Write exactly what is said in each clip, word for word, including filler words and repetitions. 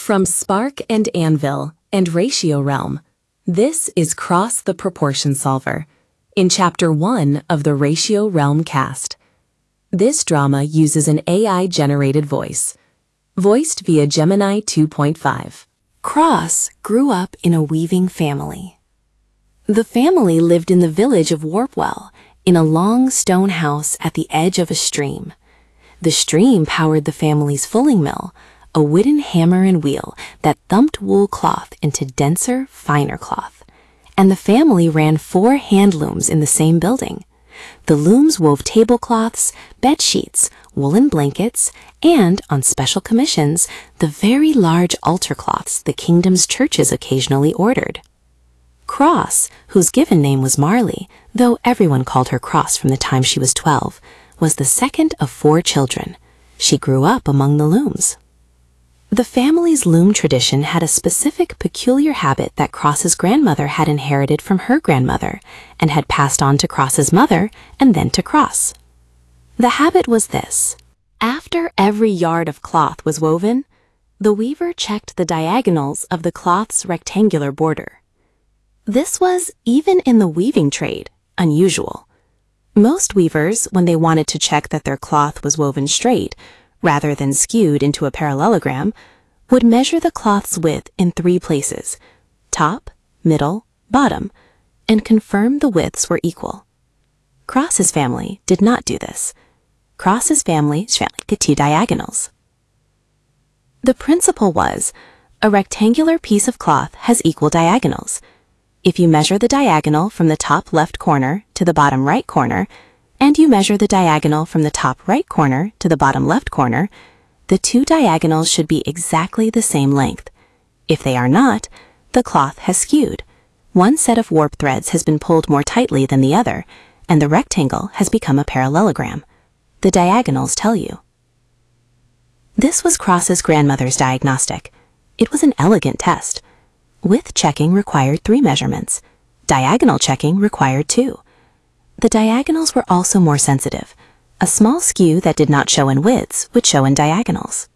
From Spark and Anvil and Ratio Realm, this is Cross the Proportion Solver, in Chapter one of the Ratio Realm cast. This drama uses an A I-generated voice, voiced via Gemini two point five. Cross grew up in a weaving family. The family lived in the village of Warpwell, in a long stone house at the edge of a stream. The stream powered the family's fulling mill, a wooden hammer and wheel that thumped wool cloth into denser, finer cloth. And the family ran four hand looms in the same building. The looms wove tablecloths, bed sheets, woolen blankets, and, on special commissions, the very large altar cloths the kingdom's churches occasionally ordered. Cross, whose given name was Marley, though everyone called her Cross from the time she was twelve, was the second of four children. She grew up among the looms. The family's loom tradition had a specific, peculiar habit that Cross's grandmother had inherited from her grandmother and had passed on to Cross's mother and then to Cross. The habit was this. After every yard of cloth was woven, the weaver checked the diagonals of the cloth's rectangular border. This was, even in the weaving trade, unusual. Most weavers, when they wanted to check that their cloth was woven straight, rather than skewed into a parallelogram, would measure the cloth's width in three places, top, middle, bottom, and confirm the widths were equal. Cross's family did not do this. Cross's family checked the two diagonals. The principle was, a rectangular piece of cloth has equal diagonals. If you measure the diagonal from the top left corner to the bottom right corner, and you measure the diagonal from the top right corner to the bottom left corner, the two diagonals should be exactly the same length. If they are not, the cloth has skewed. One set of warp threads has been pulled more tightly than the other, and the rectangle has become a parallelogram. The diagonals tell you. This was Cross's grandmother's diagnostic. It was an elegant test. Width checking required three measurements. Diagonal checking required two. The diagonals were also more sensitive. A small skew that did not show in widths would show in diagonals.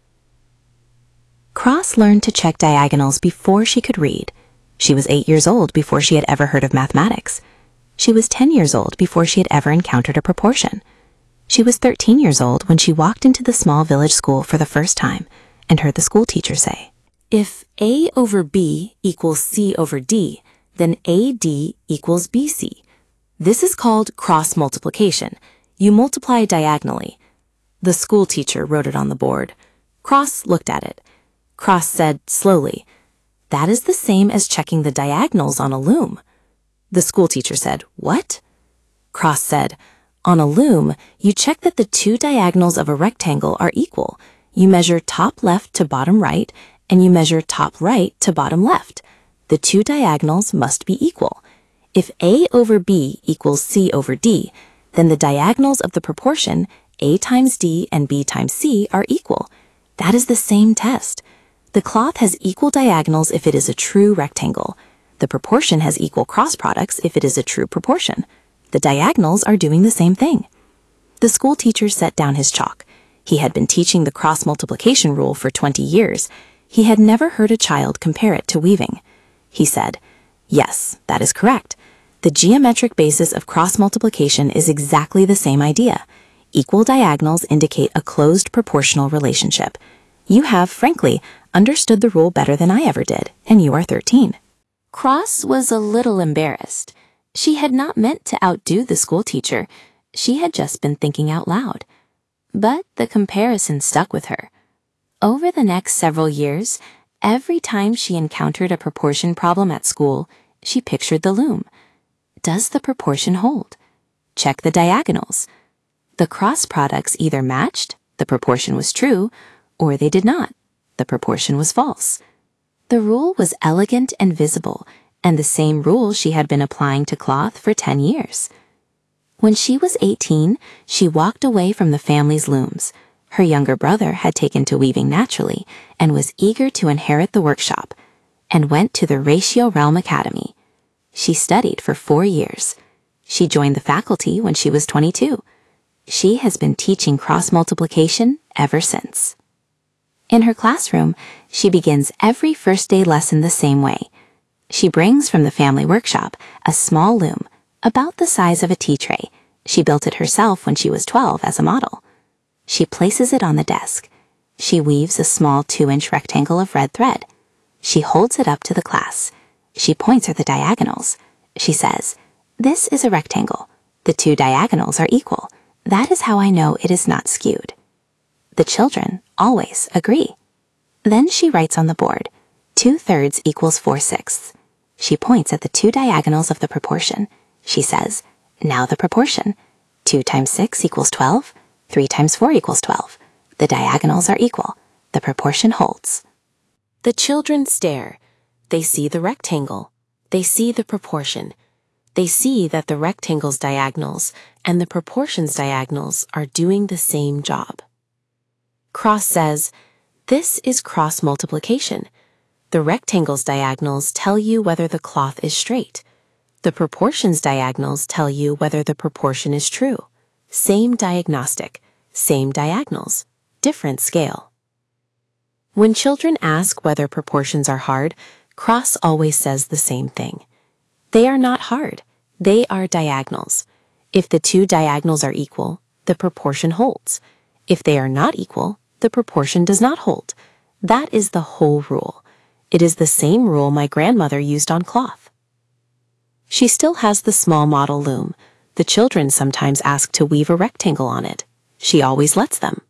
Cross learned to check diagonals before she could read. She was eight years old before she had ever heard of mathematics. She was ten years old before she had ever encountered a proportion. She was thirteen years old when she walked into the small village school for the first time and heard the school teacher say, "If A over B equals C over D, then A D equals B C. This is called cross multiplication. You multiply diagonally." The school teacher wrote it on the board. Cross looked at it. Cross said slowly, "That is the same as checking the diagonals on a loom." The school teacher said, "What?" Cross said, "On a loom, you check that the two diagonals of a rectangle are equal. You measure top left to bottom right, and you measure top right to bottom left. The two diagonals must be equal. If A over B equals C over D, then the diagonals of the proportion A times D and B times C are equal. That is the same test. The cloth has equal diagonals if it is a true rectangle. The proportion has equal cross products if it is a true proportion. The diagonals are doing the same thing." The school teacher set down his chalk. He had been teaching the cross multiplication rule for twenty years. He had never heard a child compare it to weaving. He said, "Yes, that is correct. The geometric basis of cross multiplication is exactly the same idea. Equal diagonals indicate a closed proportional relationship. You have, frankly, understood the rule better than I ever did, and you are thirteen." Cross was a little embarrassed. She had not meant to outdo the school teacher. She had just been thinking out loud. But the comparison stuck with her. Over the next several years, every time she encountered a proportion problem at school, she pictured the loom. Does the proportion hold? Check the diagonals. The cross products either matched, the proportion was true, or they did not, the proportion was false. The rule was elegant and visible, and the same rule she had been applying to cloth for ten years. When she was eighteen, she walked away from the family's looms. Her younger brother had taken to weaving naturally and was eager to inherit the workshop, and went to the Ratio Realm Academy. She studied for four years. She joined the faculty when she was twenty-two. She has been teaching cross multiplication ever since. In her classroom, she begins every first day lesson the same way. She brings from the family workshop a small loom, about the size of a tea tray. She built it herself when she was twelve as a model. She places it on the desk. She weaves a small two-inch rectangle of red thread. She holds it up to the class. She points at the diagonals. She says, "This is a rectangle. The two diagonals are equal. That is how I know it is not skewed." The children always agree. Then she writes on the board, two-thirds equals four-sixths. She points at the two diagonals of the proportion. She says, "Now the proportion. two times six equals twelve. three times four equals twelve. The diagonals are equal. The proportion holds." The children stare. They see the rectangle. They see the proportion. They see that the rectangle's diagonals and the proportion's diagonals are doing the same job. Cross says, "This is cross multiplication. The rectangle's diagonals tell you whether the cloth is straight. The proportion's diagonals tell you whether the proportion is true. Same diagnostic, same diagonals, different scale." When children ask whether proportions are hard, Cross always says the same thing. They are not hard. They are diagonals. If the two diagonals are equal, the proportion holds. If they are not equal, the proportion does not hold. That is the whole rule. It is the same rule my grandmother used on cloth. She still has the small model loom. The children sometimes ask to weave a rectangle on it. She always lets them.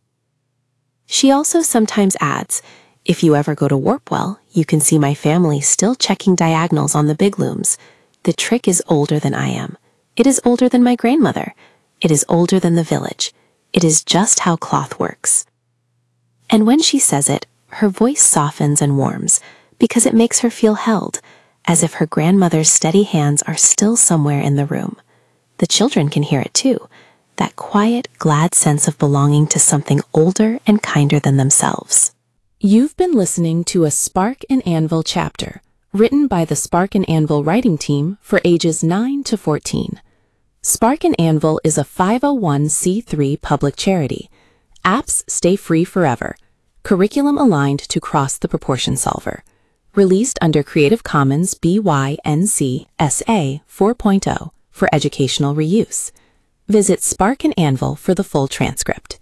She also sometimes adds, "If you ever go to Warpwell, you can see my family still checking diagonals on the big looms. The trick is older than I am. It is older than my grandmother. It is older than the village. It is just how cloth works." And when she says it, her voice softens and warms because it makes her feel held, as if her grandmother's steady hands are still somewhere in the room. The children can hear it too, that quiet, glad sense of belonging to something older and kinder than themselves. You've been listening to a Spark and Anvil chapter, written by the Spark and Anvil writing team for ages nine to fourteen. Spark and Anvil is a five oh one c three public charity. Apps stay free forever. Curriculum aligned to Cross the Proportion Solver. Released under Creative Commons B Y N C S A four point oh for educational reuse. Visit Spark and Anvil for the full transcript.